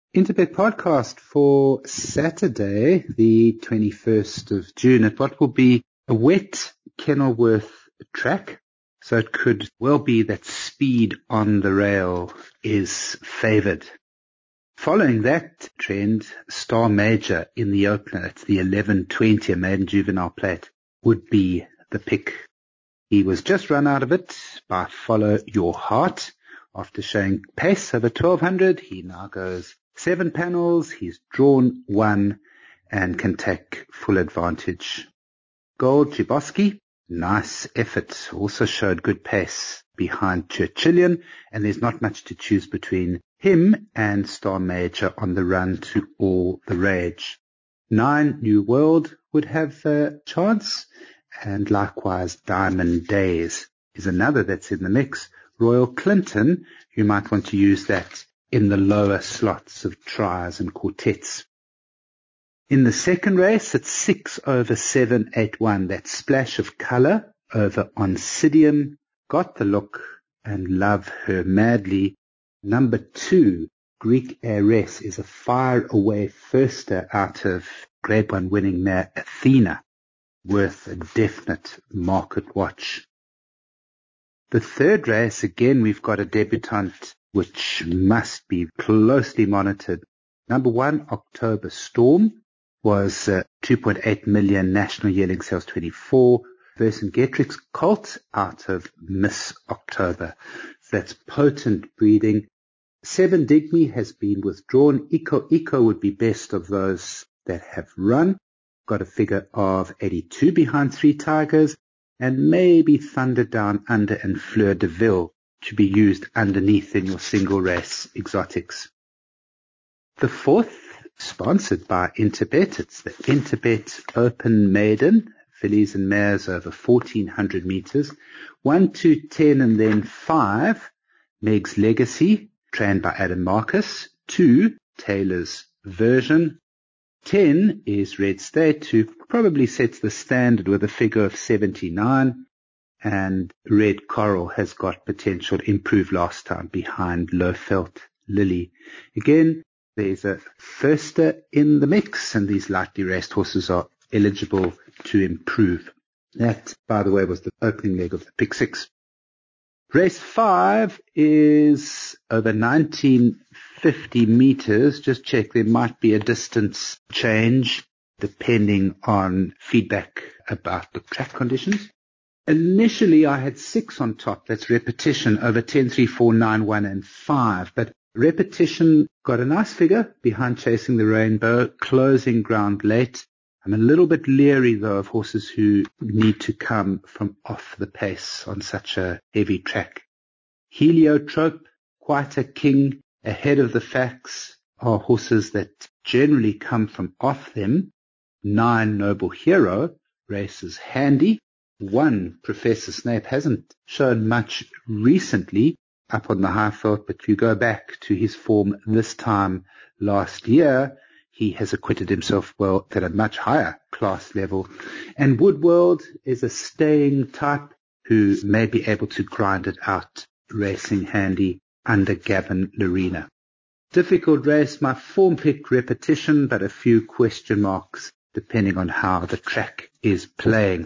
Interbet podcast for Saturday, the 21st of June, at what will be a wet Kenilworth track. So it could well be that speed on the rail is favoured. Following that trend, Star Major in the opener, it's the 11:20 maiden juvenile plate, would be the pick. He was just run out of it by Follow Your Heart. After showing pace over 1200, he now goes 7 panels. He's drawn 1 and can take full advantage. Gold Chiboski, nice effort. Also showed good pace behind Churchillian, and there's not much to choose between him and Star Major on the run to All the Rage. 9 New World would have a chance, and likewise Diamond Days is another that's in the mix. Royal Clinton, you might want to use that in the lower slots of tries and quartets. In the second race, it's 6 over 781. That Splash of Colour over Oncidium. Got the look and love her madly. Number 2, Greek Heiress, is a fire away firster out of Grade 1 winning mare Athena. Worth a definite market watch. The third race, again, we've got a debutant which must be closely monitored. Number 1, October Storm, was 2.8 million national yearling sales 24. Vercingetorix Colt out of Miss October. So that's potent breeding. 7 Digme has been withdrawn. Eco would be best of those that have run. Got a figure of 82 behind 3 Tigers. And maybe Thunder Down Under and Fleur de Ville to be used underneath in your single race exotics. The fourth, sponsored by Interbet, it's the Interbet Open Maiden, fillies and mares over 1400 meters. 1, 2, 10 and then 5, Meg's Legacy, trained by Adam Marcus. 2, Taylor's Version. 10 is Red State, who probably sets the standard with a figure of 79, and Red Coral has got potential to improve last time behind Lowfelt Lily. Again, there's a firster in the mix, and these lightly raced horses are eligible to improve. That, by the way, was the opening leg of the Pick 6. Race 5 is over 1950 meters. Just check, there might be a distance change depending on feedback about the track conditions. Initially, I had 6 on top. That's Repetition over 10, 3, 4, 9, 1 and 5. But Repetition got a nice figure behind Chasing the Rainbow, closing ground late. I'm a little bit leery, though, of horses who need to come from off the pace on such a heavy track. Heliotrope, Quite a King, Ahead of the Facts are horses that generally come from off them. 9, Noble Hero, races handy. 1, Professor Snape, hasn't shown much recently up on the high felt, but you go back to his form this time last year, he has acquitted himself well at a much higher class level. And Woodworld is a staying type who may be able to grind it out racing handy under Gavin Lorena. Difficult race, my form pick Repetition, but a few question marks depending on how the track is playing.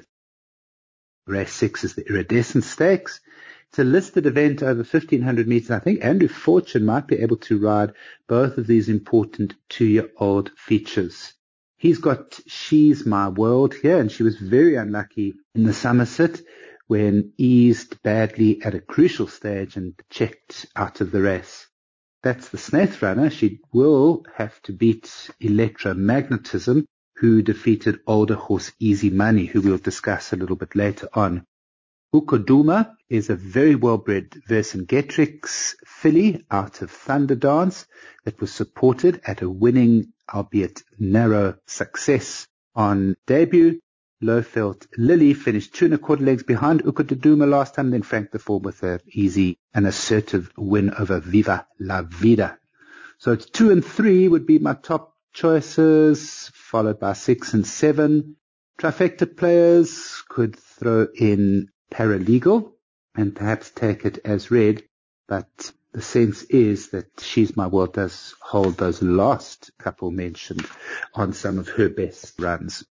Race 6 is the Iridescent Stakes. It's a listed event over 1,500 meters. I think Andrew Fortune might be able to ride both of these important 2-year-old features. He's got She's My World here, and she was very unlucky in the Somerset when eased badly at a crucial stage and checked out of the race. That's the Snaith runner. She will have to beat Electromagnetism, who defeated older horse Easy Money, who we'll discuss a little bit later on. Ukoduma is a very well-bred Vercingetorix filly out of Thunderdance that was supported at a winning, albeit narrow, success on debut. Lowfelt Lily finished 2 1/4 legs behind Ukoduma last time, then franked the form with an easy and assertive win over Viva La Vida. So it's 2 and 3 would be my top choices, followed by 6 and 7. Trifecta players could throw in Paralegal and perhaps take it as read, but the sense is that She's My World does hold those last couple mentioned on some of her best runs.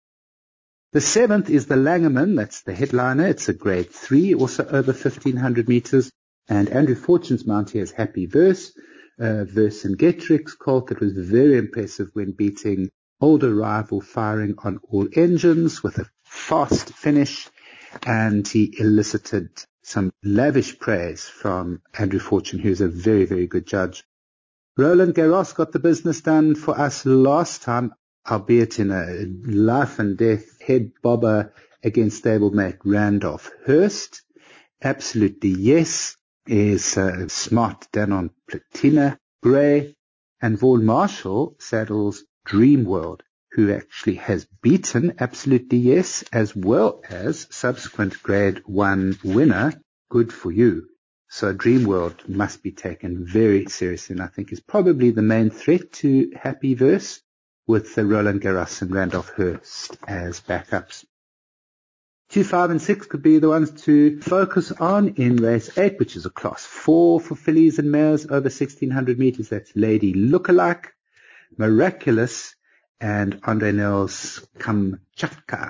The 7th is the Langeman. That's the headliner. It's a grade 3, also over 1,500 meters. And Andrew Fortune's mount here is Happy Verse. Verse and Getrick's colt that was very impressive when beating older rival Firing on All Engines with a fast finish. And he elicited some lavish praise from Andrew Fortune, who's a very, very good judge. Roland Garros got the business done for us last time, albeit in a life and death head bobber against stablemate Randolph Hurst. Absolutely yes is smart Danon Platina Gray, and Vaughan Marshall saddles Dream World, who actually has beaten Absolutely Yes, as well as subsequent grade 1 winner, Good For You. So Dream World must be taken very seriously, and I think is probably the main threat to Happy Verse, with Roland Garros and Randolph Hurst as backups. 2, 5, and 6 could be the ones to focus on in race 8, which is a class 4 for fillies and mares over 1,600 meters. That's Lady Lookalike, Miraculous, and Andre Nels Kamchatka.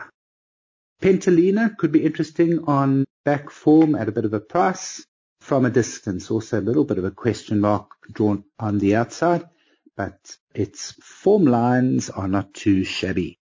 Pentalina could be interesting on back form at a bit of a price from a distance. Also a little bit of a question mark drawn on the outside, but its form lines are not too shabby.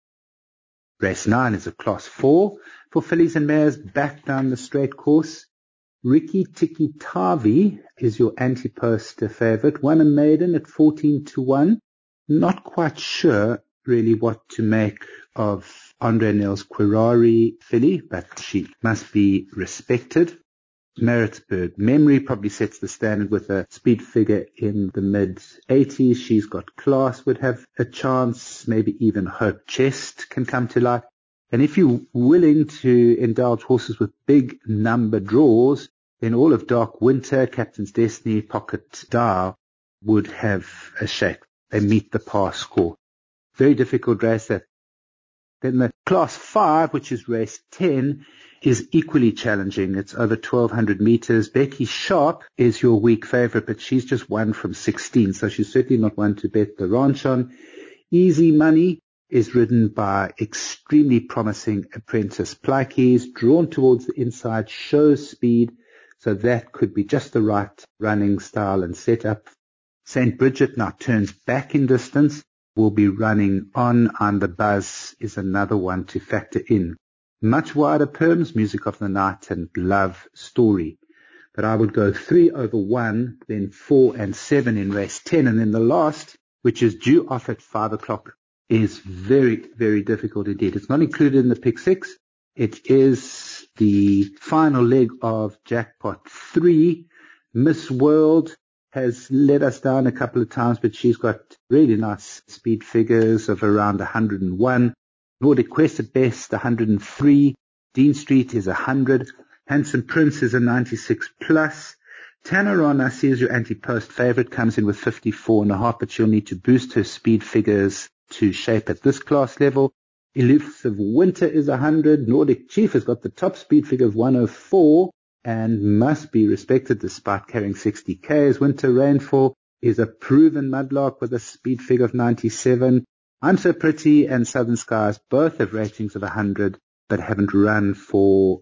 Race 9 is a class 4 for fillies and mares back down the straight course. Rikki Tikki Tavi is your anti-poster favorite. Won a maiden at 14-1. Not quite sure really what to make of Andre Nels Quirari filly, but she must be respected. Maritzburg Memory probably sets the standard with a speed figure in the mid-80s. She's Got Class would have a chance. Maybe even Hope Chest can come to light. And if you're willing to indulge horses with big number draws, then all of Dark Winter, Captain's Destiny, Pocket Dial would have a shake. They meet the par score. Very difficult race. That. Then the class 5, which is race 10, is equally challenging. It's over 1,200 meters. Becky Sharp is your weak favorite, but she's just 1 from 16, so she's certainly not one to bet the ranch on. Easy Money is ridden by extremely promising apprentice Plykeys, drawn towards the inside, shows speed, so that could be just the right running style and setup. St. Bridget now turns back in distance, will be running on the buzz is another one to factor in. Much wider perms, Music of the Night and Love Story. But I would go 3 over 1, then 4 and 7 in race 10. And then the last, which is due off at 5 o'clock, is very, very difficult indeed. It's not included in the pick 6. It is the final leg of Jackpot 3. Miss World has let us down a couple of times, but she's got really nice speed figures of around 101. Nordic Quest at best, 103. Dean Street is 100. Handsome Prince is a 96 plus. Tanaron, I see as your anti-post favorite, comes in with 54.5, but she'll need to boost her speed figures to shape at this class level. Elusive Winter is 100. Nordic Chief has got the top speed figure of 104 and must be respected despite carrying 60 Ks. Winter Rainfall is a proven mudlark with a speed figure of 97. I'm So Pretty and Southern Skies both have ratings of 100, but haven't run for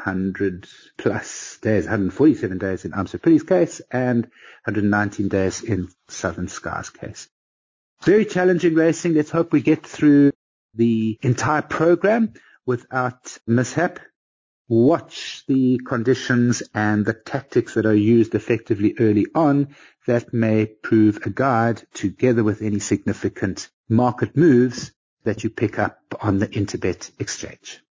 100 plus days, 147 days in I'm So Pretty's case and 119 days in Southern Skies case. Very challenging racing. Let's hope we get through the entire program without mishap. Watch the conditions and the tactics that are used effectively early on. That may prove a guide together with any significant market moves that you pick up on the Interbet exchange.